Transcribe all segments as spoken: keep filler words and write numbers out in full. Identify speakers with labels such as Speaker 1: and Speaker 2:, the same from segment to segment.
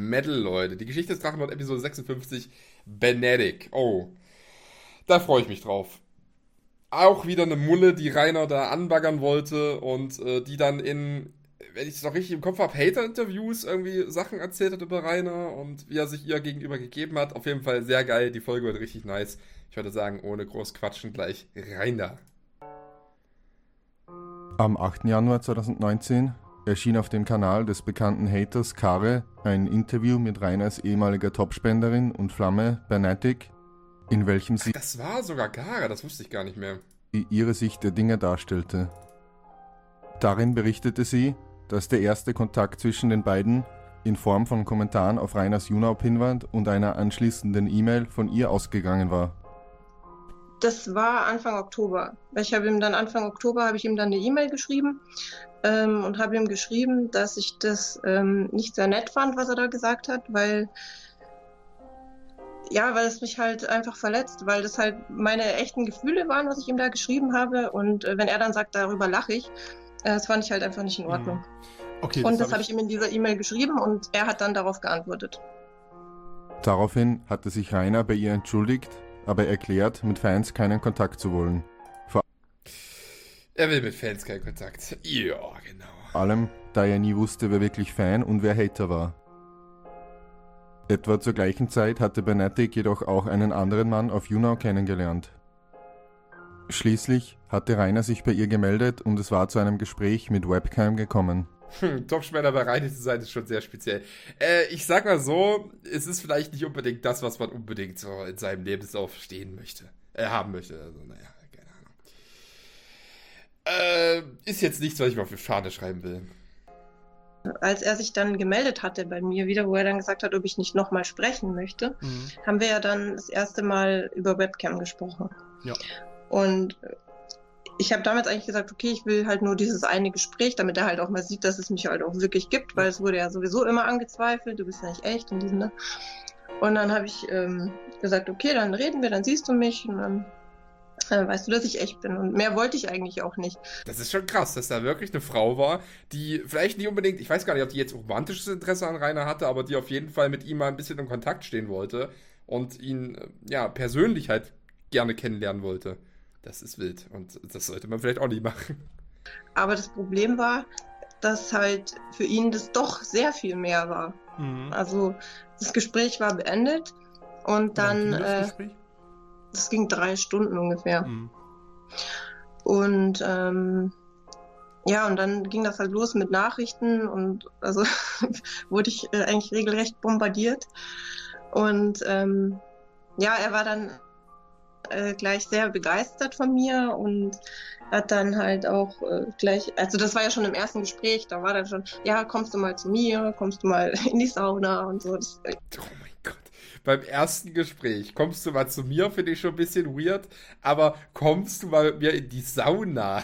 Speaker 1: Metal, Leute. Die Geschichte des Drachenlord, Episode sechsundfünfzig, Benedict. Oh, da freue ich mich drauf. Auch wieder eine Mulle, die Rainer da anbaggern wollte und äh, die dann in, wenn ich es noch richtig im Kopf habe, Hater-Interviews irgendwie Sachen erzählt hat über Rainer und wie er sich ihr gegenüber gegeben hat. Auf jeden Fall sehr geil, die Folge wird richtig nice. Ich würde sagen, ohne groß quatschen, gleich rein da.
Speaker 2: Am achten Januar zweitausendneunzehn erschien auf dem Kanal des bekannten Haters Kare ein Interview mit Rainers ehemaliger Topspenderin und Flamme Benedict, in welchem sie
Speaker 1: Ach, das war sogar Kare, das wusste ich gar nicht mehr.
Speaker 2: ihre Sicht der Dinge darstellte. Darin berichtete sie, dass der erste Kontakt zwischen den beiden in Form von Kommentaren auf Rainers YouNow-Pinwand und einer anschließenden E-Mail von ihr ausgegangen war.
Speaker 3: Das war Anfang Oktober. Ich habe ihm dann Anfang Oktober habe ich ihm dann eine E-Mail geschrieben ähm, und habe ihm geschrieben, dass ich das ähm, nicht sehr nett fand, was er da gesagt hat, weil ja, weil es mich halt einfach verletzt, weil das halt meine echten Gefühle waren, was ich ihm da geschrieben habe. Und äh, wenn er dann sagt, darüber lache ich, äh, das fand ich halt einfach nicht in Ordnung.
Speaker 4: Okay,
Speaker 3: und das
Speaker 4: hab
Speaker 3: habe ich ihm in dieser E-Mail geschrieben und er hat dann darauf geantwortet.
Speaker 2: Daraufhin hatte sich Rainer bei ihr entschuldigt, aber erklärt, mit Fans keinen Kontakt zu wollen. Vor
Speaker 1: Er will mit Fans keinen Kontakt. Ja, genau.
Speaker 2: allem, da er nie wusste, wer wirklich Fan und wer Hater war. Etwa zur gleichen Zeit hatte Benedict jedoch auch einen anderen Mann auf YouNow kennengelernt. Schließlich hatte Rainer sich bei ihr gemeldet und es war zu einem Gespräch mit Webcam gekommen.
Speaker 1: Hm, Topspender bei Rainer zu sein, ist schon sehr speziell. Äh, ich sag mal so, es ist vielleicht nicht unbedingt das, was man unbedingt so in seinem Lebenslauf stehen möchte. Äh, haben möchte. Also, naja, keine Ahnung. Äh, ist jetzt nichts, was ich mal für Schade schreiben will.
Speaker 3: Als er sich dann gemeldet hatte bei mir wieder, wo er dann gesagt hat, ob ich nicht nochmal sprechen möchte,
Speaker 4: Mhm.
Speaker 3: haben wir ja dann das erste Mal über Webcam gesprochen.
Speaker 4: Ja.
Speaker 3: Und ich habe damals eigentlich gesagt, okay, ich will halt nur dieses eine Gespräch, damit er halt auch mal sieht, dass es mich halt auch wirklich gibt, weil es wurde ja sowieso immer angezweifelt, du bist ja nicht echt und diesen, ne? Und dann habe ich ähm, gesagt, okay, dann reden wir, dann siehst du mich und dann äh, weißt du, dass ich echt bin. Und mehr wollte ich eigentlich auch nicht.
Speaker 1: Das ist schon krass, dass da wirklich eine Frau war, die vielleicht nicht unbedingt, ich weiß gar nicht, ob die jetzt romantisches Interesse an Rainer hatte, aber die auf jeden Fall mit ihm mal ein bisschen in Kontakt stehen wollte und ihn, ja, persönlich halt gerne kennenlernen wollte. Das ist wild und das sollte man vielleicht auch nicht machen.
Speaker 3: Aber das Problem war, dass halt für ihn das doch sehr viel mehr war.
Speaker 4: Mhm.
Speaker 3: Also das Gespräch war beendet und dann,
Speaker 4: Wie lang ging das
Speaker 3: äh,
Speaker 4: Gespräch?
Speaker 3: das ging drei Stunden ungefähr.
Speaker 4: Mhm.
Speaker 3: Und ähm, ja, und dann ging das halt los mit Nachrichten und also wurde ich äh, eigentlich regelrecht bombardiert. Und ähm, ja, er war dann äh, gleich sehr begeistert von mir und hat dann halt auch äh, gleich, also das war ja schon im ersten Gespräch, da war dann schon, ja, kommst du mal zu mir, kommst du mal in die Sauna und so. Das, äh,
Speaker 1: Oh mein Gott. Beim ersten Gespräch kommst du mal zu mir, finde ich schon ein bisschen weird, aber kommst du mal mit mir in die Sauna?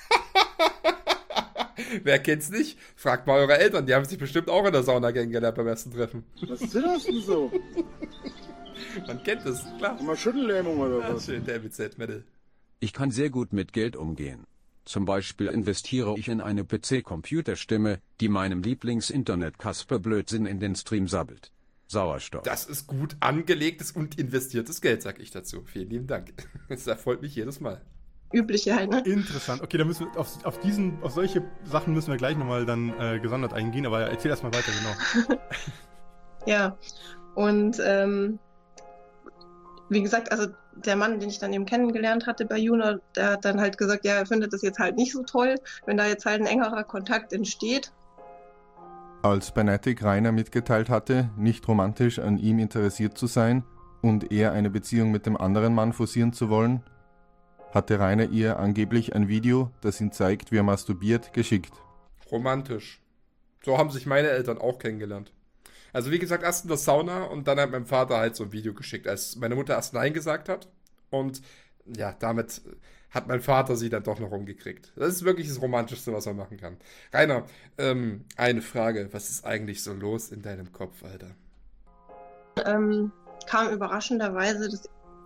Speaker 1: Wer kennt's nicht? Fragt mal eure Eltern, die haben sich bestimmt auch in der Sauna kennengelernt beim ersten Treffen.
Speaker 5: Was ist das denn so?
Speaker 1: Man kennt es, klar.
Speaker 5: Mal Schüttellähmung oder
Speaker 1: Ja,
Speaker 5: was?
Speaker 1: schön, der M Z Metal.
Speaker 6: Ich kann sehr gut mit Geld umgehen. Zum Beispiel investiere ich in eine P C-Computerstimme, die meinem Lieblings-Internet-Kasper-Blödsinn in den Stream sabbelt. Sauerstoff.
Speaker 1: Das ist gut angelegtes und investiertes Geld, sag ich dazu. Vielen lieben Dank. Das erfreut mich jedes Mal.
Speaker 3: übliche halt, ne?
Speaker 4: Interessant. Okay, dann müssen wir auf, auf diesen, auf solche Sachen müssen wir gleich nochmal dann äh, gesondert eingehen, aber erzähl erstmal weiter, genau.
Speaker 3: Ja, und ähm, wie gesagt, also der Mann, den ich dann eben kennengelernt hatte bei YouNow, der hat dann halt gesagt, ja, er findet das jetzt halt nicht so toll, wenn da jetzt halt ein engerer Kontakt entsteht.
Speaker 2: Als Benedict Rainer mitgeteilt hatte, nicht romantisch an ihm interessiert zu sein und eher eine Beziehung mit dem anderen Mann forcieren zu wollen, hatte Rainer ihr angeblich ein Video, das ihn zeigt, wie er masturbiert, geschickt.
Speaker 1: Romantisch. So haben sich meine Eltern auch kennengelernt. Also wie gesagt, erst in der Sauna und dann hat mein Vater halt so ein Video geschickt, als meine Mutter erst Nein gesagt hat. Und ja, damit hat mein Vater sie dann doch noch umgekriegt. Das ist wirklich das Romantischste, was man machen kann. Rainer, ähm, eine Frage. Was ist eigentlich so los in deinem Kopf, Alter?
Speaker 3: Ähm, kam überraschenderweise das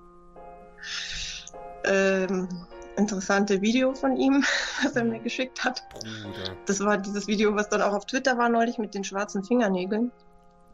Speaker 3: ähm, interessante Video von ihm, was er mir geschickt hat.
Speaker 1: Bruder.
Speaker 3: Das war dieses Video, was dann auch auf Twitter war neulich mit den schwarzen Fingernägeln.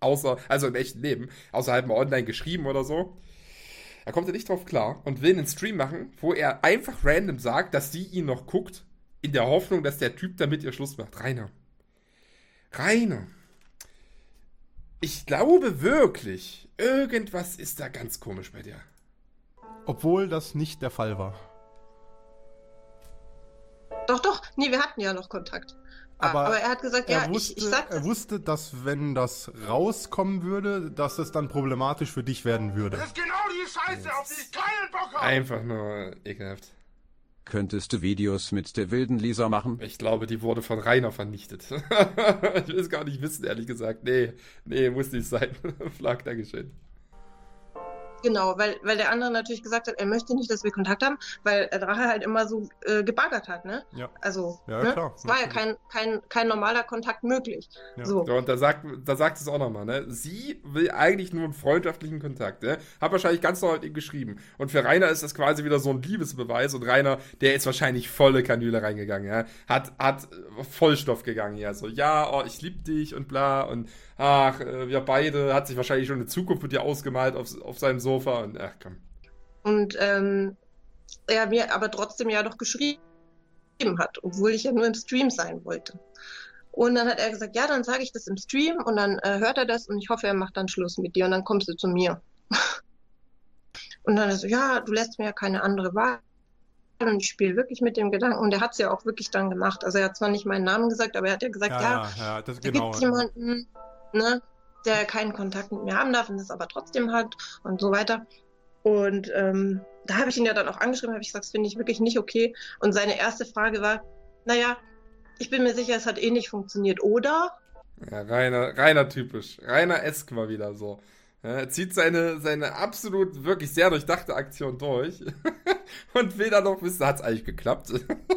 Speaker 1: außer, also im echten Leben, außerhalb mal online geschrieben oder so. Da kommt er nicht drauf klar und will einen Stream machen, wo er einfach random sagt, dass sie ihn noch guckt, in der Hoffnung, dass der Typ damit ihr Schluss macht. Rainer. Rainer. Ich glaube wirklich, irgendwas ist da ganz komisch bei dir.
Speaker 4: Obwohl das nicht der Fall war.
Speaker 3: Doch, doch. Nee, wir hatten ja noch Kontakt.
Speaker 4: Aber,
Speaker 3: aber er hat gesagt,
Speaker 4: er
Speaker 3: ja,
Speaker 4: wusste,
Speaker 3: ich, ich sag
Speaker 4: er
Speaker 3: das.
Speaker 4: wusste, dass wenn das rauskommen würde, dass es dann problematisch für dich werden würde.
Speaker 5: Das ist genau die Scheiße, auf die ich keinen Bock habe.
Speaker 1: Einfach nur ekelhaft.
Speaker 6: Könntest du Videos mit der wilden Lisa machen?
Speaker 1: Ich glaube, die wurde von Rainer vernichtet. Ich will es gar nicht wissen, ehrlich gesagt. Nee, nee, muss nicht sein. Flag, Dankeschön.
Speaker 3: Genau, weil, weil der andere natürlich gesagt hat, er möchte nicht, dass wir Kontakt haben, weil der Drache halt immer so äh, gebaggert hat, ne?
Speaker 4: Ja.
Speaker 3: Also,
Speaker 4: Ja,
Speaker 3: ne?
Speaker 4: klar,
Speaker 3: es war ja
Speaker 4: natürlich.
Speaker 3: kein, kein, kein normaler Kontakt möglich.
Speaker 4: Ja.
Speaker 3: So.
Speaker 1: So, und da sagt, da sagt es auch nochmal, ne? Sie will eigentlich nur einen freundschaftlichen Kontakt, ne? Hat wahrscheinlich ganz normal mit ihm geschrieben. Und für Rainer ist das quasi wieder so ein Liebesbeweis. Und Rainer, der ist wahrscheinlich volle Kanüle reingegangen, ja? Hat, hat Vollstoff gegangen, ja? So, ja, oh, ich lieb dich und bla. Und ach, äh, wir beide, hat sich wahrscheinlich schon eine Zukunft mit dir ausgemalt auf, auf seinem Sofa. Und ach, komm.
Speaker 3: Und ähm, er mir aber trotzdem ja doch geschrieben hat, obwohl ich ja nur im Stream sein wollte. Und dann hat er gesagt, ja, dann sage ich das im Stream und dann äh, hört er das und ich hoffe, er macht dann Schluss mit dir und dann kommst du zu mir. Und dann er so, ja, du lässt mir ja keine andere Wahl. Und ich spiele wirklich mit dem Gedanken. Und er hat es ja auch wirklich dann gemacht. Also er hat zwar nicht meinen Namen gesagt, aber er hat ja gesagt, ja,
Speaker 4: Ja, ja, ja, das
Speaker 3: da
Speaker 4: genau.
Speaker 3: gibt es jemanden, ne, der keinen Kontakt mit mir haben darf und das aber trotzdem hat und so weiter. Und ähm, da habe ich ihn ja dann auch angeschrieben, habe ich gesagt, das finde ich wirklich nicht okay. Und seine erste Frage war, naja, ich bin mir sicher, es hat eh nicht funktioniert, oder?
Speaker 1: Ja, Rainer, Rainer typisch. Rainer Esk war wieder so. Ja, er zieht seine, seine absolut wirklich sehr durchdachte Aktion durch und will dann noch wissen, hat es eigentlich geklappt?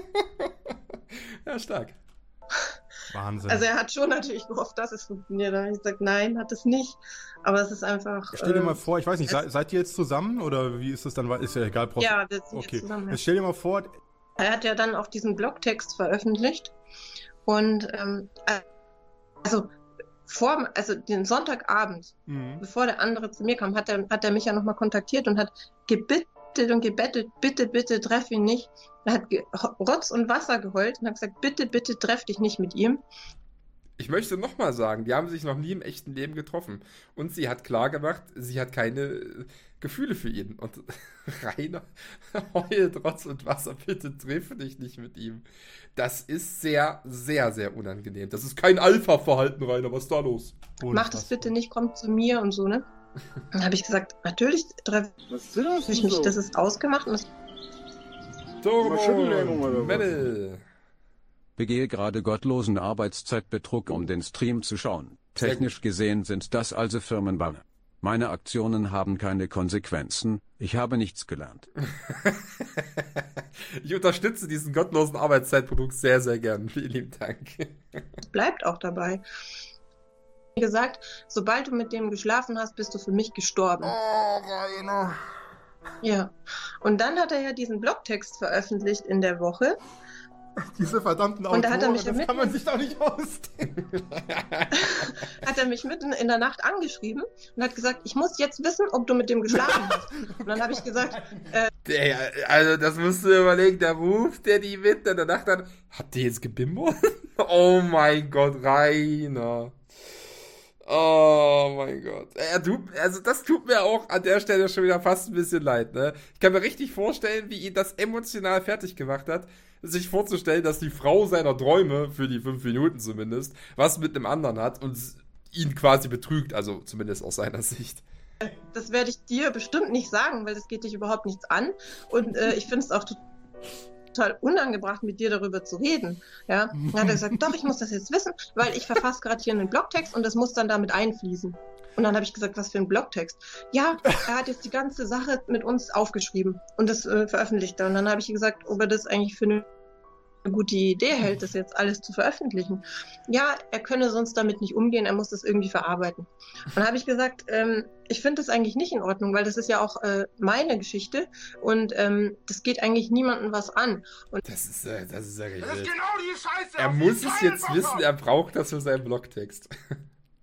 Speaker 1: Ja, stark.
Speaker 4: Wahnsinn.
Speaker 3: Also er hat schon natürlich gehofft, dass es funktioniert. Da habe ich gesagt, nein, hat es nicht. Aber es ist einfach...
Speaker 4: Stell dir
Speaker 3: äh,
Speaker 4: mal vor, ich weiß nicht,
Speaker 3: es-
Speaker 4: sei, seid ihr jetzt zusammen oder wie ist es dann? Ist ja egal. brauchst-
Speaker 3: Ja, wir sind
Speaker 4: Okay,
Speaker 3: jetzt zusammen. Ja.
Speaker 4: jetzt stell dir mal vor,
Speaker 3: Er hat ja dann auch diesen Blogtext veröffentlicht und ähm, also vor, also den Sonntagabend,
Speaker 4: mhm.
Speaker 3: bevor der andere zu mir kam, hat er, hat er mich ja nochmal kontaktiert und hat gebittet und gebettet, bitte, bitte treff ihn nicht. Er hat ge- Rotz und Wasser geheult und hat gesagt, bitte, bitte treff dich nicht mit ihm.
Speaker 1: Ich möchte nochmal sagen, die haben sich noch nie im echten Leben getroffen. Und sie hat klar gemacht, sie hat keine äh, Gefühle für ihn. Und Rainer heult Rotz und Wasser, bitte triff dich nicht mit ihm. Das ist sehr, sehr, sehr unangenehm. Das ist kein Alpha-Verhalten, Rainer. Was ist da los?
Speaker 3: Mach das bitte nicht, komm zu mir und so, ne? Dann habe ich gesagt, natürlich treffe
Speaker 5: Was ist denn das
Speaker 3: ich
Speaker 5: denn
Speaker 3: mich,
Speaker 5: so?
Speaker 3: das ist ausgemacht und das
Speaker 1: Turbo,
Speaker 5: Schüttellähmung oder was?
Speaker 1: Mädel.
Speaker 6: Begehe gerade gottlosen Arbeitszeitbetrug, um den Stream zu schauen.
Speaker 1: Sehr
Speaker 6: Technisch gesehen sind das also Firmenbanner. Meine Aktionen haben keine Konsequenzen, ich habe nichts gelernt.
Speaker 1: Ich unterstütze diesen gottlosen Arbeitszeitprodukt sehr, sehr gern. Vielen lieben Dank.
Speaker 3: bleibt auch dabei. Wie gesagt, sobald du mit dem geschlafen hast, bist du für mich gestorben.
Speaker 1: Oh, Rainer.
Speaker 3: Ja. Und dann hat er ja diesen Blogtext veröffentlicht in der Woche.
Speaker 4: diese verdammten
Speaker 3: Und da hat er
Speaker 4: Autoren,
Speaker 3: mich ja
Speaker 4: das kann
Speaker 3: mitten-
Speaker 4: man sich doch nicht ausdenken.
Speaker 3: Hat er mich mitten in der Nacht angeschrieben und hat gesagt, ich muss jetzt wissen, ob du mit dem geschlafen hast. Und dann habe ich gesagt, äh,
Speaker 1: Der, also das musst du dir überlegen, der ruft der die mit und der dachte dann, hat die jetzt gebimbert? Oh mein Gott, Rainer. Oh mein Gott. Er tut, also das tut mir auch an der Stelle schon wieder fast ein bisschen leid, ne? Ich kann mir richtig vorstellen, wie ihn das emotional fertig gemacht hat, sich vorzustellen, dass die Frau seiner Träume, für die fünf Minuten zumindest, was mit einem anderen hat und ihn quasi betrügt, also zumindest aus seiner Sicht.
Speaker 3: das werde ich dir bestimmt nicht sagen, weil das geht dich überhaupt nichts an. Und äh, ich finde es auch total unangebracht, mit dir darüber zu reden. Ja, dann hat er gesagt, doch, ich muss das jetzt wissen, weil ich verfasse gerade hier einen Blogtext und das muss dann damit einfließen. Und dann habe ich gesagt, was für ein Blogtext? Ja, er hat jetzt die ganze Sache mit uns aufgeschrieben und das äh, veröffentlicht er. Und dann habe ich gesagt, ob er das eigentlich für eine gute Idee hält, das jetzt alles zu veröffentlichen. Ja, er könne sonst damit nicht umgehen, er muss das irgendwie verarbeiten. Und dann habe ich gesagt, ähm, ich finde das eigentlich nicht in Ordnung, weil das ist ja auch äh, meine Geschichte und ähm, das geht eigentlich niemandem was an. Und
Speaker 1: Das ist, äh, das ist ja
Speaker 5: Das ist
Speaker 1: richtig.
Speaker 5: genau die Scheiße,
Speaker 1: Er
Speaker 5: auf die
Speaker 1: muss
Speaker 5: ich
Speaker 1: es
Speaker 5: keinen
Speaker 1: jetzt
Speaker 5: Bock
Speaker 1: wissen,
Speaker 5: hab.
Speaker 1: er braucht das für seinen Blogtext.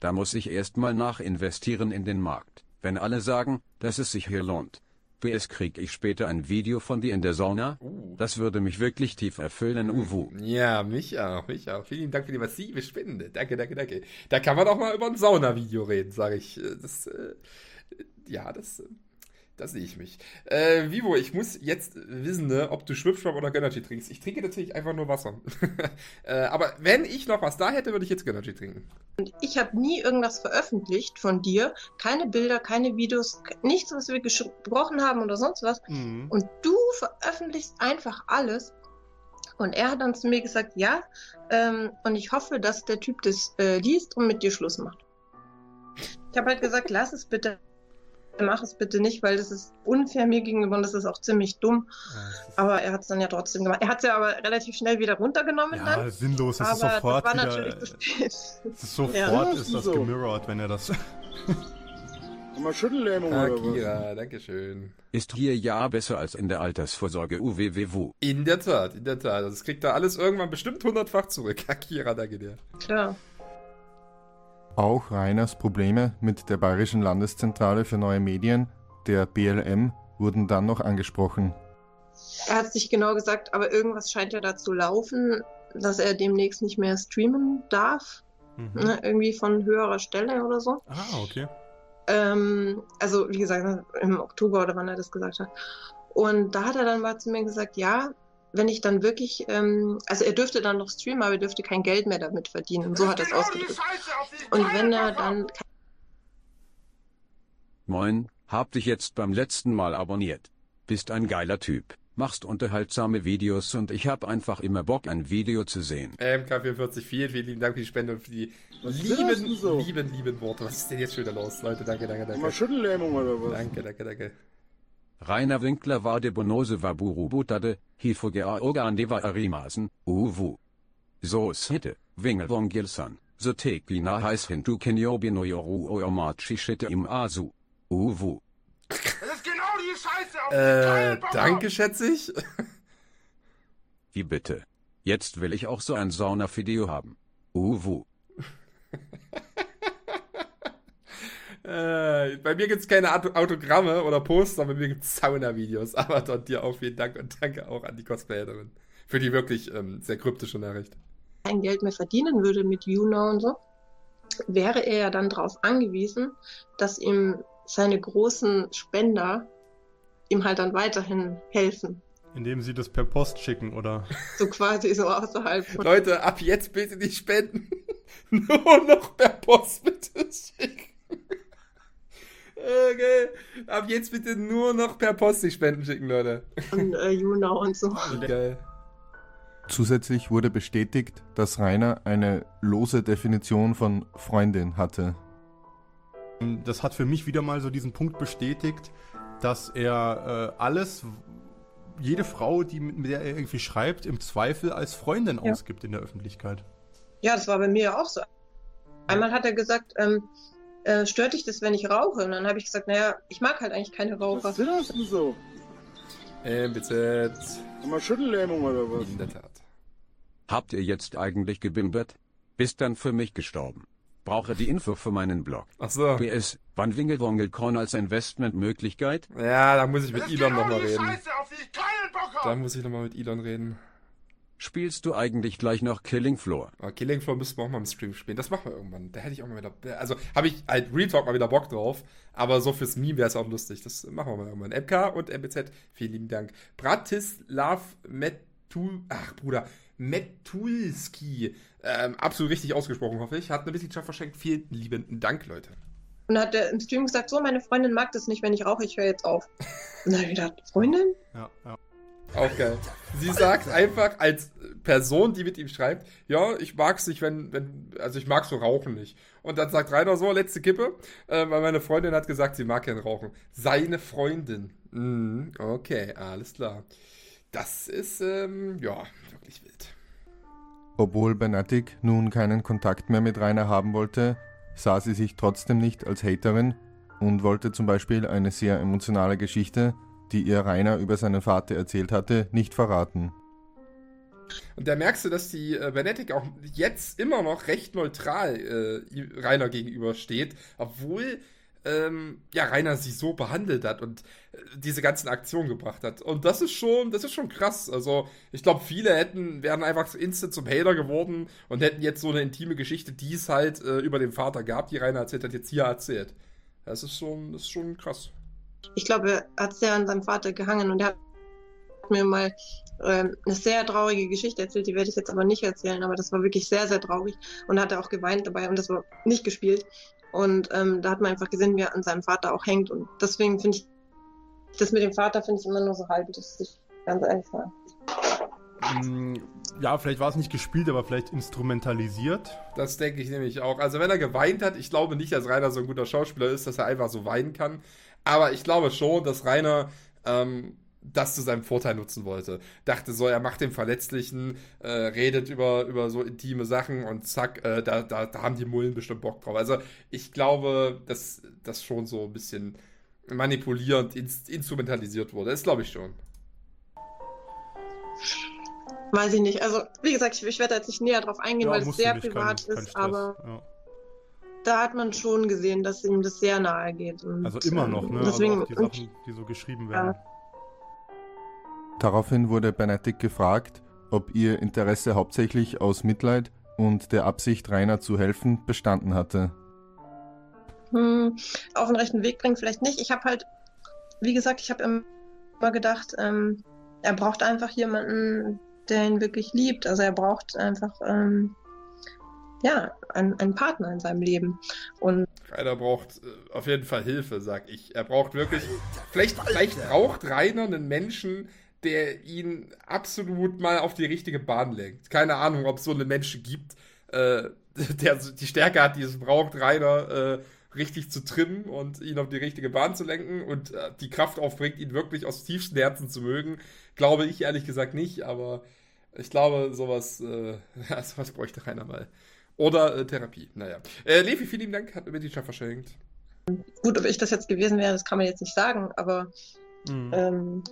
Speaker 6: Da muss ich erstmal nachinvestieren in den Markt, wenn alle sagen, dass es sich hier lohnt. B S krieg ich später ein Video von dir in der Sauna?
Speaker 1: Uh.
Speaker 6: Das würde mich wirklich tief erfüllen, Uwu.
Speaker 1: Ja, mich auch, mich auch. Vielen Dank für die massive Spende. Danke, danke, danke. Da kann man auch mal über ein Sauna-Video reden, sage ich. Das, äh, ja, das, da sehe ich mich. Äh, Vivo, ich muss jetzt wissen, ne, ob du Schwipschwapp oder Gönnergy trinkst. Ich trinke natürlich einfach nur Wasser. äh, aber wenn ich noch was da hätte, würde ich jetzt Gönnergy trinken.
Speaker 3: Und ich habe nie irgendwas veröffentlicht von dir. Keine Bilder, keine Videos, nichts, was wir gesprochen haben oder sonst was.
Speaker 4: Mhm.
Speaker 3: Und du veröffentlichst einfach alles. Und er hat dann zu mir gesagt, ja, ähm, und ich hoffe, dass der Typ das äh, liest und mit dir Schluss macht. Ich habe halt gesagt, lass es bitte. Mach es bitte nicht, weil das ist unfair mir gegenüber und das ist auch ziemlich dumm. Aber er hat es dann ja trotzdem gemacht. Er hat es ja aber relativ schnell wieder runtergenommen
Speaker 4: Ja,
Speaker 3: dann.
Speaker 4: sinnlos. Das ist
Speaker 3: Aber
Speaker 4: sofort
Speaker 3: das war
Speaker 4: wieder,
Speaker 3: natürlich zu spät.
Speaker 4: das ist sofort
Speaker 3: Ja.
Speaker 4: ist das
Speaker 5: So.
Speaker 4: gemirrored, wenn er das...
Speaker 5: Mal Schüttellähmung oder was?
Speaker 1: Akira, dankeschön.
Speaker 6: Ist hier ja besser als in der Altersvorsorge U W W W.
Speaker 1: In der Tat, in der Tat. Das kriegt er alles irgendwann bestimmt hundertfach zurück. Akira, danke dir.
Speaker 3: Klar.
Speaker 2: Auch Rainers Probleme mit der Bayerischen Landeszentrale für neue Medien, der B L M, wurden dann noch angesprochen.
Speaker 3: Er hat sich genau gesagt, aber irgendwas scheint ja da zu laufen, dass er demnächst nicht mehr streamen darf.
Speaker 4: Mhm.
Speaker 3: Ne, irgendwie von höherer Stelle oder so.
Speaker 4: Ah, okay.
Speaker 3: Ähm, also, wie gesagt, im Oktober oder wann er das gesagt hat. Und da hat er dann mal zu mir gesagt, ja, wenn ich dann wirklich, ähm, also er dürfte dann noch streamen, aber er dürfte kein Geld mehr damit verdienen. Und so hat er es
Speaker 5: Genau die
Speaker 3: ausgedrückt.
Speaker 5: Scheiße, auf die ich
Speaker 3: Und
Speaker 5: keinen
Speaker 3: wenn er
Speaker 5: Bock hab.
Speaker 3: dann
Speaker 6: Moin, hab dich jetzt beim letzten Mal abonniert. Bist ein geiler Typ, machst unterhaltsame Videos und ich hab einfach immer Bock, ein Video zu sehen.
Speaker 1: M K vierundvierzig, vielen, vielen lieben Dank für die Spende und für die
Speaker 5: Was ist
Speaker 1: lieben,
Speaker 5: denn so?
Speaker 1: lieben, lieben Worte. Was ist denn jetzt schon wieder los, Leute? Danke, danke,
Speaker 5: Mal
Speaker 1: danke.
Speaker 5: Schüttellähmung oder was?
Speaker 1: Danke, danke, danke.
Speaker 6: Rainer Winkler war de Bonose Waburubutade, Hifoge Aogandeva Arimasen, Uwu. So sitte, Wingelwong Gilsan, so tekina heiß hintu Kenyobino Yoru Oyomachi Shite im Asu. Uwu.
Speaker 5: Das ist genau die Scheiße, auf die ich
Speaker 1: Äh,
Speaker 5: keinen Bock hab.
Speaker 1: danke, schätze ich.
Speaker 6: Wie bitte? Jetzt will ich auch so ein Sauna-Video haben. Uwu.
Speaker 1: Äh, bei mir gibt's keine Auto Autogramme oder Poster, bei mir gibt's Sauna-Videos. Aber dort dir auch vielen Dank und danke auch an die Cosplayerin für die wirklich ähm, sehr kryptische Nachricht.
Speaker 3: kein Geld mehr verdienen würde mit YouNow und so, wäre er ja dann darauf angewiesen, dass ihm seine großen Spender ihm halt dann weiterhin helfen.
Speaker 4: Indem sie das per Post schicken, oder?
Speaker 3: So quasi so außerhalb von...
Speaker 1: Leute, ab jetzt bitte nicht spenden. Nur noch per Post bitte schicken. Okay. Ab jetzt bitte nur noch per Post die Spenden schicken, Leute.
Speaker 3: von äh, YouNow und so.
Speaker 1: Geil.
Speaker 2: Zusätzlich wurde bestätigt, dass Rainer eine lose Definition von Freundin hatte.
Speaker 4: Das hat für mich wieder mal so diesen Punkt bestätigt, dass er äh, alles, jede Frau, die mit der er irgendwie schreibt, im Zweifel als Freundin
Speaker 3: Ja.
Speaker 4: ausgibt in der Öffentlichkeit.
Speaker 3: Ja, das war bei mir auch so. Einmal hat er gesagt, ähm, äh, stört dich das, wenn ich rauche? Und dann habe ich gesagt, naja, ich mag halt eigentlich keine Raucher.
Speaker 5: Was ist das denn so?
Speaker 1: Ähm, bitte.
Speaker 5: Mal Schüttellähmung oder was?
Speaker 1: In der Tat.
Speaker 6: Habt ihr jetzt eigentlich gebimbert? Bist dann für mich gestorben. Brauche die Info für meinen Blog.
Speaker 1: Ach so.
Speaker 6: P S, wann Wingelwongelkorn als Investmentmöglichkeit?
Speaker 1: Ja, da muss ich
Speaker 5: Das
Speaker 1: mit
Speaker 5: ist
Speaker 1: Elon
Speaker 5: genau
Speaker 1: nochmal
Speaker 5: die
Speaker 1: reden.
Speaker 5: Scheiße, auf die ich keinen Bock
Speaker 1: Da
Speaker 5: hab.
Speaker 1: muss ich nochmal mit Elon reden.
Speaker 6: Spielst du eigentlich gleich noch Killing Floor?
Speaker 1: Aber Killing Floor müssten wir auch mal im Stream spielen. Das machen wir irgendwann. Da hätte ich auch mal wieder. Also habe ich halt Real Talk mal wieder Bock drauf. Aber so fürs Meme wäre es auch lustig. Das machen wir mal irgendwann. M K und M B Z, vielen lieben Dank. Bratislav Metul. Ach, Bruder. Metulski. Ähm, absolut richtig ausgesprochen, hoffe ich. Hat eine Mitgliedschaft verschenkt. Vielen lieben Dank, Leute.
Speaker 3: Und dann hat er im Stream gesagt, so, meine Freundin mag das nicht, wenn ich rauche, ich höre jetzt auf. Und dann habe ich gedacht, Freundin?
Speaker 4: Ja, ja.
Speaker 1: Auch geil. Sie sagt einfach als Person, die mit ihm schreibt, ja, ich mag's nicht, wenn, wenn, also ich mag so Rauchen nicht. Und dann sagt Rainer so, letzte Kippe, äh, weil meine Freundin hat gesagt, sie mag kein Rauchen. Seine Freundin. Mhm, okay, alles klar. Das ist, ähm, ja, wirklich wild.
Speaker 2: Obwohl Benatik nun keinen Kontakt mehr mit Rainer haben wollte, sah sie sich trotzdem nicht als Haterin und wollte zum Beispiel eine sehr emotionale Geschichte, die ihr Rainer über seinen Vater erzählt hatte, nicht verraten.
Speaker 1: Und da merkst du, dass die äh, Benedikt auch jetzt immer noch recht neutral äh, Rainer gegenüber steht, obwohl ähm, ja, Rainer sie so behandelt hat und äh, diese ganzen Aktionen gebracht hat. Und das ist schon, das ist schon krass. Also, ich glaube, viele hätten, wären einfach instant zum Hater geworden und hätten jetzt so eine intime Geschichte, die es halt äh, über den Vater gab, die Rainer erzählt hat, jetzt hier erzählt. Das ist schon, das ist schon krass.
Speaker 3: Ich glaube, er hat sehr an seinem Vater gehangen und er hat mir mal ähm, eine sehr traurige Geschichte erzählt, die werde ich jetzt aber nicht erzählen, aber das war wirklich sehr, sehr traurig und da hat er auch geweint dabei und das war nicht gespielt. Und ähm, da hat man einfach gesehen, wie er an seinem Vater auch hängt. Und deswegen finde ich, das mit dem Vater finde ich immer nur so halb, das ist ganz ehrlich sagen.
Speaker 4: Ja, vielleicht war es nicht gespielt, aber vielleicht instrumentalisiert.
Speaker 1: Das denke ich nämlich auch. Also wenn er geweint hat, ich glaube nicht, dass Rainer so ein guter Schauspieler ist, dass er einfach so weinen kann. Aber ich glaube schon, dass Rainer ähm, das zu seinem Vorteil nutzen wollte. Dachte so, er macht den Verletzlichen, äh, redet über, über so intime Sachen und zack, äh, da, da, da haben die Mullen bestimmt Bock drauf. Also ich glaube, dass das schon so ein bisschen manipulierend, ins, instrumentalisiert wurde. Das glaube ich schon.
Speaker 3: Weiß ich nicht. Also wie gesagt, ich, ich werde jetzt nicht näher drauf eingehen,
Speaker 4: Ja,
Speaker 3: weil es
Speaker 4: musst du
Speaker 3: sehr
Speaker 4: nicht,
Speaker 3: privat
Speaker 4: kein- kein
Speaker 3: ist,
Speaker 4: Stress,
Speaker 3: aber
Speaker 4: ja.
Speaker 3: da hat man schon gesehen, dass ihm das sehr nahe geht. Und,
Speaker 4: Also immer noch, ne?
Speaker 3: ähm, Deswegen,
Speaker 4: also auch die Sachen, die so geschrieben werden.
Speaker 2: Daraufhin wurde Benedikt gefragt, ob ihr Interesse hauptsächlich aus Mitleid und der Absicht, Rainer zu helfen, bestanden hatte.
Speaker 3: hm, auf den rechten Weg bringen vielleicht nicht. Ich habe halt, wie gesagt, ich habe immer gedacht, ähm, er braucht einfach jemanden, der ihn wirklich liebt. Also er braucht einfach ähm, ja, einen, einen Partner in seinem Leben. Und
Speaker 1: Rainer braucht äh, auf jeden Fall Hilfe, sag ich. Er braucht wirklich, vielleicht, vielleicht braucht Rainer einen Menschen, der ihn absolut mal auf die richtige Bahn lenkt. Keine Ahnung, ob es so einen Menschen gibt, äh, der die Stärke hat, die es braucht, Rainer äh, richtig zu trimmen und ihn auf die richtige Bahn zu lenken und äh, die Kraft aufbringt, ihn wirklich aus tiefstem Herzen zu mögen. Glaube ich ehrlich gesagt nicht, aber ich glaube, sowas, äh, ja, sowas bräuchte Rainer mal. Oder äh, Therapie, naja. Äh, Levi, vielen lieben Dank, hat mir die Stadt verschenkt.
Speaker 3: gut, ob ich das jetzt gewesen wäre, das kann man jetzt nicht sagen, aber
Speaker 4: Mhm.
Speaker 3: ähm,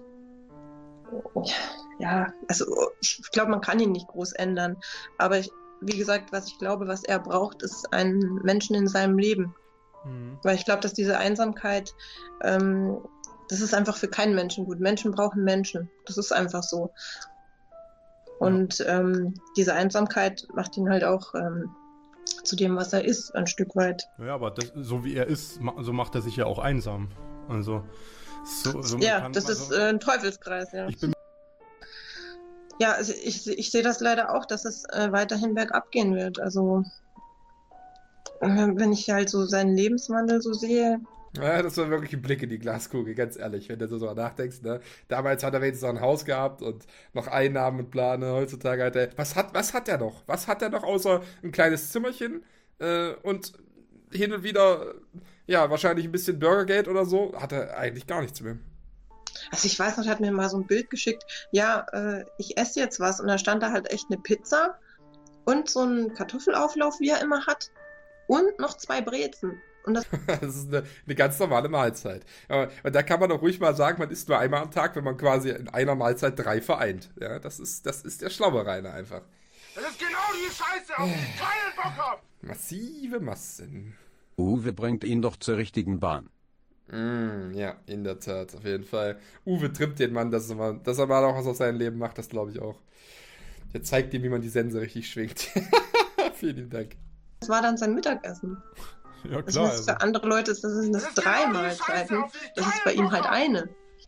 Speaker 3: ja, also ich glaube, man kann ihn nicht groß ändern. Aber ich, wie gesagt, was ich glaube, was er braucht, ist einen Menschen in seinem Leben.
Speaker 4: Mhm.
Speaker 3: Weil ich glaube, dass diese Einsamkeit, ähm, das ist einfach für keinen Menschen gut. Menschen brauchen Menschen. Das ist einfach so. Und ähm, diese Einsamkeit macht ihn halt auch ähm, zu dem, was er ist, ein Stück weit.
Speaker 4: Ja, aber das, so wie er ist, ma- so macht er sich ja auch einsam. Also, so, so man
Speaker 3: Ja,
Speaker 4: kann-
Speaker 3: das
Speaker 4: also,
Speaker 3: ist äh, ein Teufelskreis, ja.
Speaker 4: Ich bin
Speaker 3: Ja, also ich, ich sehe das leider auch, dass es äh, weiterhin bergab gehen wird. Also äh, wenn ich halt so seinen Lebenswandel so sehe,
Speaker 1: Ja, das war wirklich ein Blick in die Glaskugel, ganz ehrlich, wenn du so drüber nachdenkst, ne? Damals hat er wenigstens noch ein Haus gehabt und noch Einnahmen und Plane. Heutzutage hat er. Was hat, was hat er noch? Was hat er noch außer ein kleines Zimmerchen äh, und hin und wieder, ja, wahrscheinlich ein bisschen Bürgergeld oder so? Hat er eigentlich gar nichts mehr.
Speaker 3: also ich weiß noch, er hat mir mal so ein Bild geschickt, ja, äh, ich esse jetzt was und da stand da halt echt eine Pizza und so ein Kartoffelauflauf, wie er immer hat und noch zwei Brezen. Und das
Speaker 1: Das ist eine, eine ganz normale Mahlzeit. Ja, und da kann man doch ruhig mal sagen, man isst nur einmal am Tag, wenn man quasi in einer Mahlzeit drei vereint. Ja, das ist, das ist der schlaue Rainer einfach.
Speaker 5: Das ist genau die Scheiße, auf die ich keinen Bock hab.
Speaker 1: Massive Massen.
Speaker 6: Uwe bringt ihn doch zur richtigen Bahn.
Speaker 1: Mm, ja, in der Tat, auf jeden Fall. Uwe trimmt den Mann, dass er mal, dass er mal auch was aus seinem Leben macht, das glaube ich auch. Der zeigt ihm, wie man die Sense richtig schwingt. Vielen lieben Dank.
Speaker 3: war dann sein Mittagessen.
Speaker 4: ja
Speaker 3: Also
Speaker 4: klar.
Speaker 3: das
Speaker 4: Also,
Speaker 3: für andere Leute ist das, sind das drei Mahlzeiten. Das ist bei ihm halt eine.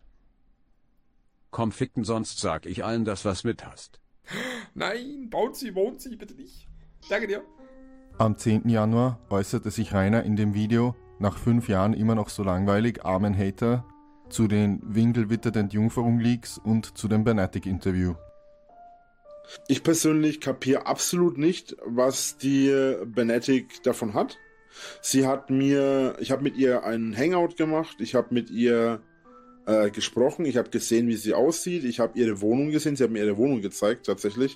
Speaker 6: Komm ficken, sonst sag ich allen, dass was mit hast.
Speaker 1: Nein, Bouncy, Bouncy, bitte nicht. Danke dir.
Speaker 2: Am zehnten Januar äußerte sich Rainer in dem Video, nach fünf Jahren immer noch so langweilig, armen Hater, zu den Winkelwittert and Jungfrau Leaks und zu dem Benedikt-Interview.
Speaker 7: Ich persönlich kapiere absolut nicht, was die Benedikt davon hat. Sie hat mir, ich habe mit ihr einen Hangout gemacht, ich habe mit ihr äh, gesprochen, ich habe gesehen, wie sie aussieht, ich habe ihre Wohnung gesehen, sie hat mir ihre Wohnung gezeigt, tatsächlich.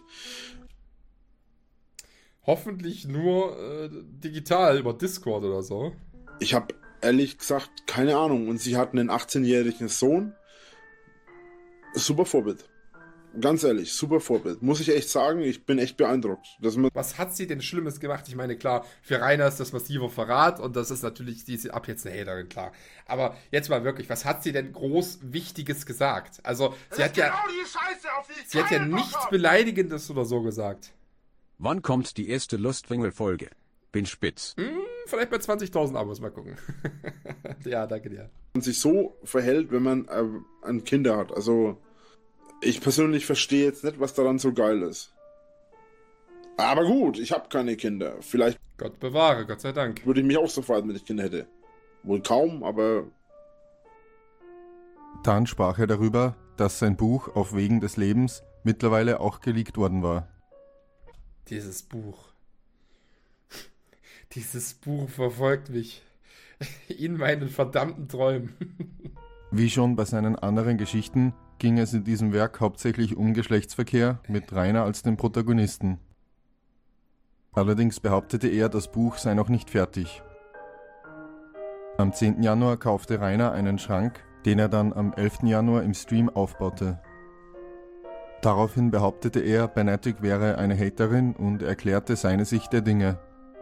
Speaker 1: Hoffentlich nur äh, digital über Discord oder so.
Speaker 7: Ich habe ehrlich gesagt keine Ahnung und sie hat einen achtzehnjährigen Sohn. Super Vorbild. Ganz ehrlich, super Vorbild. Muss ich echt sagen, ich bin echt beeindruckt. Dass man
Speaker 1: Was hat sie denn Schlimmes gemacht? Ich meine, klar, für Rainer ist das massiver Verrat und das ist natürlich, die ist ab jetzt eine Haterin, klar. Aber jetzt mal wirklich, was hat sie denn groß Wichtiges gesagt? Also, sie hat ja,
Speaker 5: Genau die Scheiße, auf die ich
Speaker 1: sie hat ja
Speaker 5: keinen Bock
Speaker 1: nichts
Speaker 5: hab.
Speaker 1: Beleidigendes oder so gesagt.
Speaker 6: Wann kommt die erste Lustwinkel-Folge? Bin spitz.
Speaker 1: Hm, vielleicht bei zwanzigtausend Abos, mal gucken. Ja, danke dir.
Speaker 7: sich so verhält, wenn man äh, ein Kinder hat. Also, ich persönlich verstehe jetzt nicht, was daran so geil ist. Aber gut, ich habe keine Kinder. Vielleicht
Speaker 1: Gott bewahre, Gott sei Dank.
Speaker 7: würde ich mich auch so verhalten, wenn ich Kinder hätte. Wohl kaum, aber
Speaker 2: Dann sprach er darüber, dass sein Buch Auf Wegen des Lebens mittlerweile auch geleakt worden war.
Speaker 1: Dieses Buch. Dieses Buch verfolgt mich. In meinen verdammten Träumen.
Speaker 2: Wie schon bei seinen anderen Geschichten ging es in diesem Werk hauptsächlich um Geschlechtsverkehr mit Rainer als dem Protagonisten. Allerdings behauptete er, das Buch sei noch nicht fertig. Am zehnten Januar kaufte Rainer einen Schrank, den er dann am elften Januar im Stream aufbaute. Daraufhin behauptete er, Benetic wäre eine Haterin und erklärte seine Sicht der Dinge.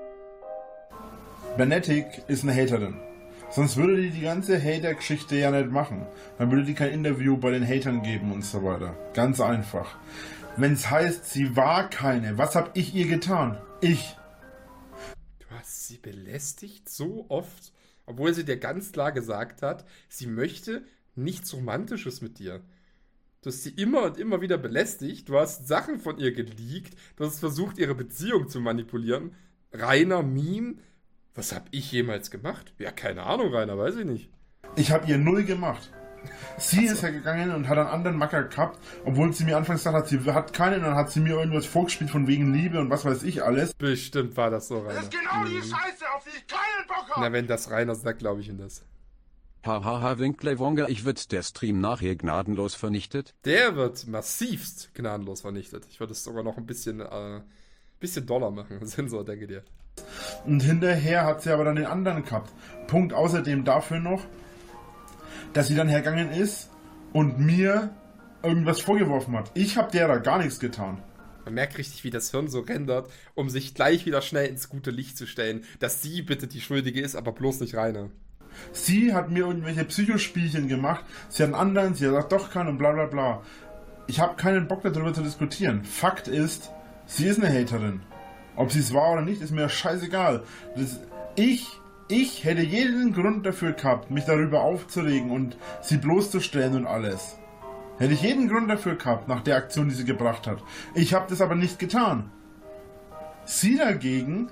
Speaker 8: Benetic ist eine Haterin. Sonst würde die die ganze Hater-Geschichte ja nicht machen. Dann würde die kein Interview bei den Hatern geben und so weiter. Ganz einfach. Wenn es heißt, sie war keine, was hab ich ihr getan? Ich.
Speaker 1: Du hast sie belästigt so oft, obwohl sie dir ganz klar gesagt hat, sie möchte nichts Romantisches mit dir. Du hast sie immer und immer wieder belästigt, du hast Sachen von ihr geleakt, du hast versucht, ihre Beziehung zu manipulieren. Rainer, Meme, was hab ich jemals gemacht? Ja, keine Ahnung, Rainer, weiß ich nicht.
Speaker 8: Ich habe ihr null gemacht. Sie ist ja gegangen und hat einen anderen Macker gehabt, obwohl sie mir anfangs gesagt hat, sie hat keinen, und dann hat sie mir irgendwas vorgespielt von wegen Liebe und was weiß ich alles.
Speaker 1: Bestimmt war das so, Rainer.
Speaker 5: Das ist genau die Scheiße, auf die ich keinen Bock hab.
Speaker 1: Na, wenn das Rainer sagt, glaube ich ihm das.
Speaker 6: Hahaha, Winklewonger, ich wird der Stream nachher gnadenlos vernichtet?
Speaker 1: Der wird massivst gnadenlos vernichtet. Ich würde es sogar noch ein bisschen, äh, bisschen doller machen, Sensor, denke dir.
Speaker 8: Und hinterher hat sie aber dann den anderen gehabt. Punkt außerdem dafür noch, dass sie dann hergegangen ist und mir irgendwas vorgeworfen hat. Ich habe der da gar nichts getan.
Speaker 1: Man merkt richtig, wie das Hirn so rendert, um sich gleich wieder schnell ins gute Licht zu stellen, dass sie bitte die Schuldige ist, aber bloß nicht Rainer.
Speaker 8: Sie hat mir irgendwelche Psychospielchen gemacht. Sie hat einen anderen, sie hat gesagt, doch kann und bla bla bla. Ich habe keinen Bock darüber zu diskutieren. Fakt ist, sie ist eine Haterin. Ob sie es war oder nicht, ist mir scheißegal. Das, ich, ich hätte jeden Grund dafür gehabt, mich darüber aufzuregen und sie bloßzustellen und alles. Hätte ich jeden Grund dafür gehabt, nach der Aktion, die sie gebracht hat. Ich habe das aber nicht getan. Sie dagegen...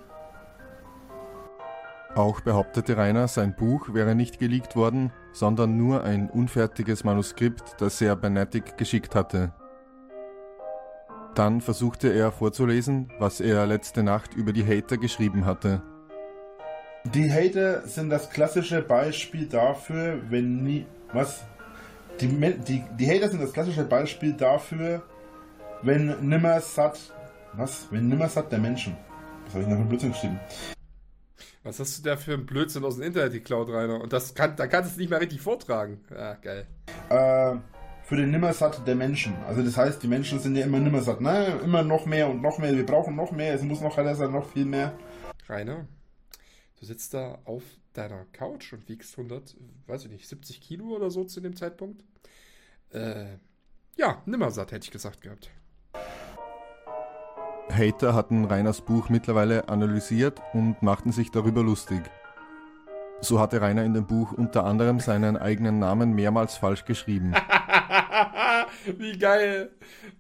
Speaker 2: Auch behauptete Rainer, sein Buch wäre nicht geleakt worden, sondern nur ein unfertiges Manuskript, das er Benetic geschickt hatte. Dann versuchte er vorzulesen, was er letzte Nacht über die Hater geschrieben hatte.
Speaker 8: Die Hater sind das klassische Beispiel dafür, wenn nie... Was? Die, die, die Hater sind das klassische Beispiel dafür, wenn nimmer satt... Was? Wenn nimmer satt der Menschen. Was habe ich noch für Blödsinn geschrieben?
Speaker 1: Was hast du da für einen Blödsinn aus dem Internet geklaut, Rainer? Und das kann, da kannst du es nicht mehr richtig vortragen. Ja, geil.
Speaker 8: Äh, für den Nimmersatt der Menschen. Also das heißt, die Menschen sind ja immer nimmersatt. Ne? Immer noch mehr und noch mehr. Wir brauchen noch mehr. Es muss noch heller sein, noch viel mehr.
Speaker 1: Rainer, du sitzt da auf deiner Couch und wiegst hundert, weiß ich nicht, siebzig Kilo oder so zu dem Zeitpunkt. Äh, ja, nimmersatt, hätte ich gesagt gehabt.
Speaker 2: Hater hatten Rainers Buch mittlerweile analysiert und machten sich darüber lustig. So hatte Rainer in dem Buch unter anderem seinen eigenen Namen mehrmals falsch geschrieben.
Speaker 1: Wie geil.